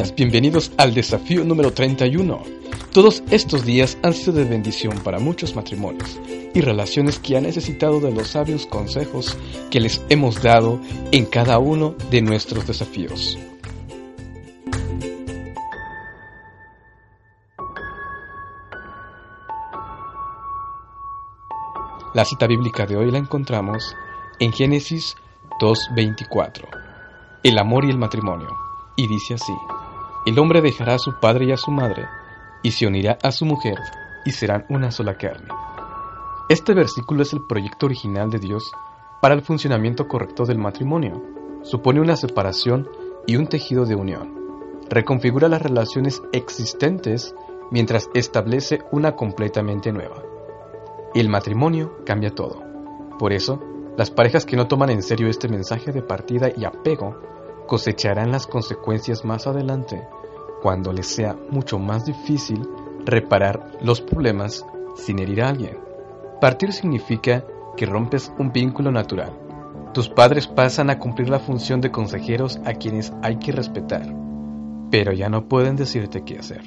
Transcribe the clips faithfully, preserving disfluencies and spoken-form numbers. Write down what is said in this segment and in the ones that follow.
días, bienvenidos al desafío número treinta y uno. Todos estos días han sido de bendición para muchos matrimonios y relaciones que han necesitado de los sabios consejos que les hemos dado en cada uno de nuestros desafíos. La cita bíblica de hoy la encontramos en Génesis dos veinticuatro. El amor y el matrimonio. Y dice así: el hombre dejará a su padre y a su madre, y se unirá a su mujer, y serán una sola carne. Este versículo es el proyecto original de Dios para el funcionamiento correcto del matrimonio. Supone una separación y un tejido de unión. Reconfigura las relaciones existentes mientras establece una completamente nueva. El matrimonio cambia todo. Por eso, las parejas que no toman en serio este mensaje de partida y apego cosecharán las consecuencias más adelante, cuando les sea mucho más difícil reparar los problemas sin herir a alguien. Partir significa que rompes un vínculo natural. Tus padres pasan a cumplir la función de consejeros a quienes hay que respetar, pero ya no pueden decirte qué hacer.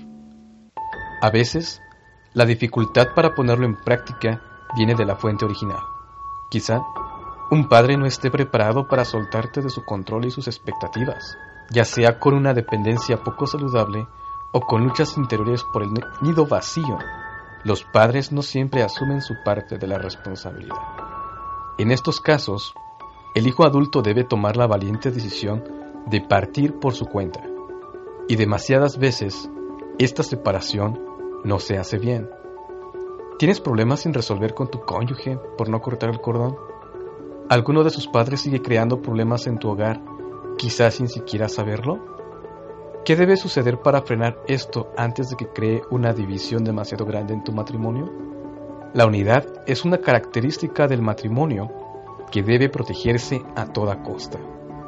A veces, la dificultad para ponerlo en práctica viene de la fuente original. Quizá un padre no esté preparado para soltarte de su control y sus expectativas, ya sea con una dependencia poco saludable o con luchas interiores por el nido vacío. Los padres no siempre asumen su parte de la responsabilidad. En estos casos, el hijo adulto debe tomar la valiente decisión de partir por su cuenta. Y demasiadas veces, esta separación no se hace bien. ¿Tienes problemas sin resolver con tu cónyuge por no cortar el cordón? ¿Alguno de sus padres sigue creando problemas en tu hogar, quizás sin siquiera saberlo? ¿Qué debe suceder para frenar esto antes de que cree una división demasiado grande en tu matrimonio? La unidad es una característica del matrimonio que debe protegerse a toda costa.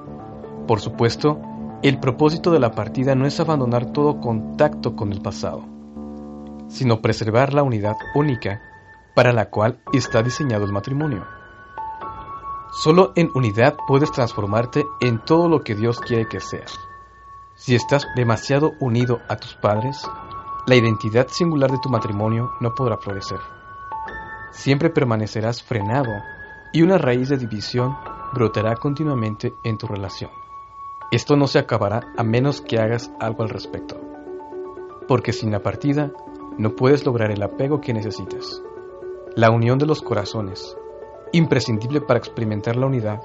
Por supuesto, el propósito de la partida no es abandonar todo contacto con el pasado, sino preservar la unidad única para la cual está diseñado el matrimonio. Solo en unidad puedes transformarte en todo lo que Dios quiere que seas. Si estás demasiado unido a tus padres, la identidad singular de tu matrimonio no podrá florecer. Siempre permanecerás frenado y una raíz de división brotará continuamente en tu relación. Esto no se acabará a menos que hagas algo al respecto, porque sin la partida no puedes lograr el apego que necesitas. La unión de los corazones, imprescindible para experimentar la unidad.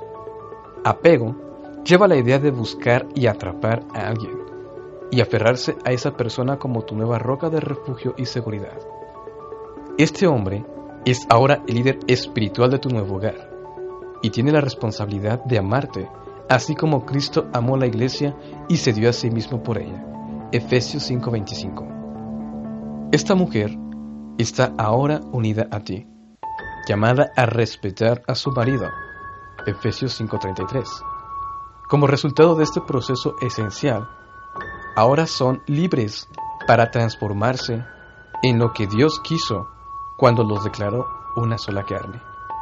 Apego lleva la idea de buscar y atrapar a alguien y aferrarse a esa persona como tu nueva roca de refugio y seguridad. Este hombre es ahora el líder espiritual de tu nuevo hogar y tiene la responsabilidad de amarte, así como Cristo amó la iglesia y se dio a sí mismo por ella. Efesios cinco veinticinco. Esta mujer está ahora unida a ti, llamada a respetar a su marido. Efesios cinco treinta y tres. Como resultado de este proceso esencial, ahora son libres para transformarse en lo que Dios quiso cuando los declaró una sola carne.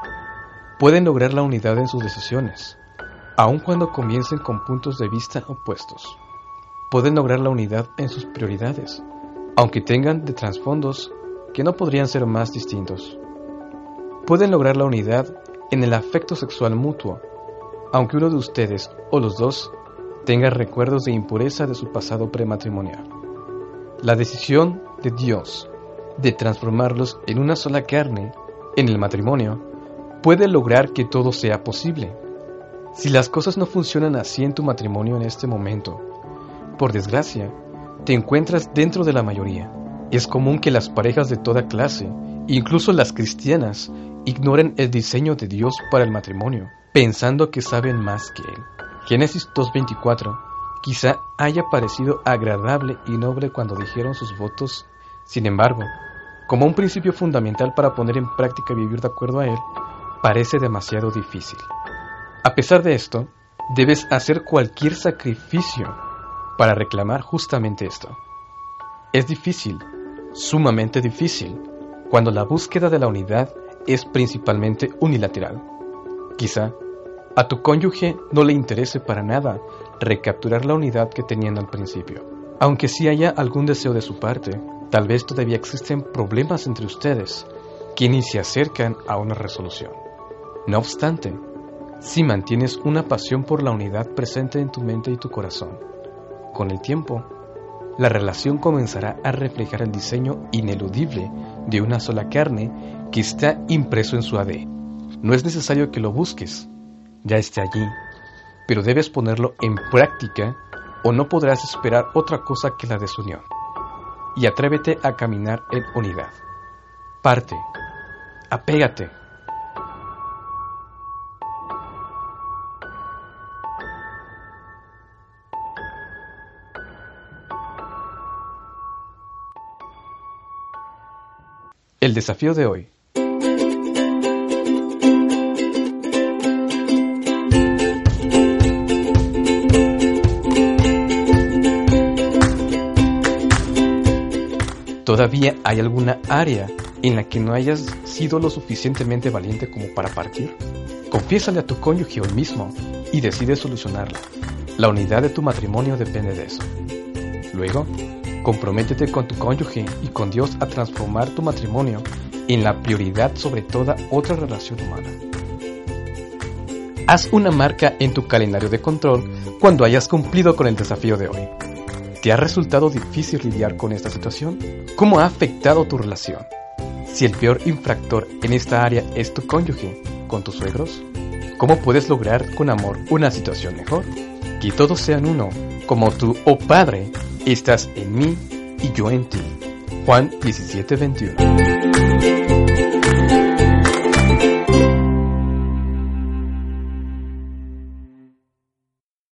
Pueden lograr la unidad en sus decisiones, aun cuando comiencen con puntos de vista opuestos. Pueden lograr la unidad en sus prioridades, aunque tengan de trasfondos que no podrían ser más distintos. Pueden lograr la unidad en el afecto sexual mutuo, aunque uno de ustedes o los dos tenga recuerdos de impureza de su pasado prematrimonial. La decisión de Dios de transformarlos en una sola carne en el matrimonio puede lograr que todo sea posible. Si las cosas no funcionan así en tu matrimonio en este momento, por desgracia, te encuentras dentro de la mayoría. Es común que las parejas de toda clase, incluso las cristianas, ignoren el diseño de Dios para el matrimonio, pensando que saben más que Él. Génesis dos veinticuatro quizá haya parecido agradable y noble cuando dijeron sus votos. Sin embargo, como un principio fundamental para poner en práctica y vivir de acuerdo a Él, parece demasiado difícil. A pesar de esto, debes hacer cualquier sacrificio para reclamar justamente esto. Es difícil, sumamente difícil, cuando la búsqueda de la unidad es principalmente unilateral. Quizá a tu cónyuge no le interese para nada recapturar la unidad que tenían al principio. Aunque sí haya algún deseo de su parte, tal vez todavía existen problemas entre ustedes que ni se acercan a una resolución. No obstante, si mantienes una pasión por la unidad presente en tu mente y tu corazón, con el tiempo, la relación comenzará a reflejar el diseño ineludible de una sola carne que está impreso en su A D N. No es necesario que lo busques, ya está allí, pero debes ponerlo en práctica o no podrás esperar otra cosa que la desunión. Y atrévete a caminar en unidad. Parte, apégate. El desafío de hoy. ¿Todavía hay alguna área en la que no hayas sido lo suficientemente valiente como para partir? Confiésale a tu cónyuge hoy mismo y decide solucionarla. La unidad de tu matrimonio depende de eso. Luego, comprométete con tu cónyuge y con Dios a transformar tu matrimonio en la prioridad sobre toda otra relación humana. Haz una marca en tu calendario de control cuando hayas cumplido con el desafío de hoy. ¿Te ha resultado difícil lidiar con esta situación? ¿Cómo ha afectado tu relación? Si el peor infractor en esta área es tu cónyuge, con tus suegros, ¿cómo puedes lograr con amor una situación mejor? Que todos sean uno, como tú, oh Padre, estás en mí y yo en ti. Juan diecisiete veintiuno.